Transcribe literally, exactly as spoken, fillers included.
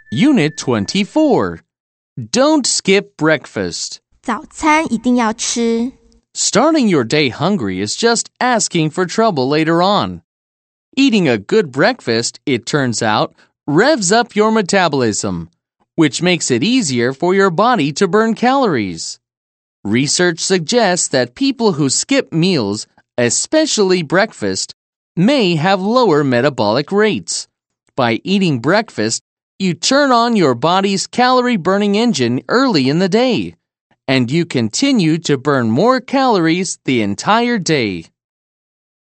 Unit twenty-four. Don't skip breakfast. 早餐一定要吃。 Starting your day hungry is just asking for trouble later on. Eating a good breakfast, it turns out, revs up your metabolism, which makes it easier for your body to burn calories. Research suggests that people who skip meals, especially breakfast, may have lower metabolic rates. By eating breakfast, you turn on your body's calorie-burning engine early in the day, and you continue to burn more calories the entire day.